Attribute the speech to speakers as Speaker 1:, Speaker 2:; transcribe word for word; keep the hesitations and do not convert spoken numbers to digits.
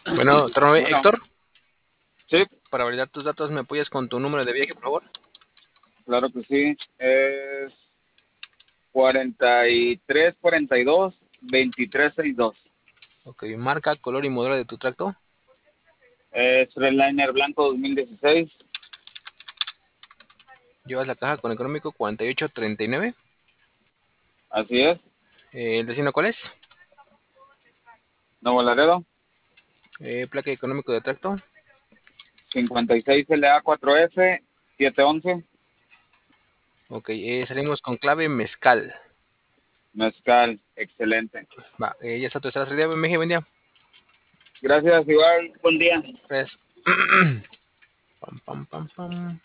Speaker 1: Bueno, torno
Speaker 2: Bueno,
Speaker 1: Héctor,
Speaker 2: sí,
Speaker 1: para validar tus datos, ¿me apoyas con tu número de viaje, por favor?
Speaker 2: claro que sí. Es cuarenta y tres, cuarenta y dos, veintitrés, sesenta y dos.
Speaker 1: Ok, marca, color y modelo de tu tracto.
Speaker 2: Es Redliner blanco dos mil dieciséis.
Speaker 1: Llevas la caja con económico cuarenta y ocho treinta y nueve.
Speaker 2: Así es.
Speaker 1: Eh, ¿El destino cuál es?
Speaker 2: Nuevo Laredo.
Speaker 1: Eh, placa económico de tracto.
Speaker 2: cincuenta y seis L A cuatro F setecientos once.
Speaker 1: Ok, eh, salimos con clave mezcal.
Speaker 2: Mezcal. Excelente.
Speaker 1: Va, eh, ya está tu salida, M G, buen día.
Speaker 2: Gracias, igual. Buen día.
Speaker 1: Gracias. Pam, pam, pam, pam.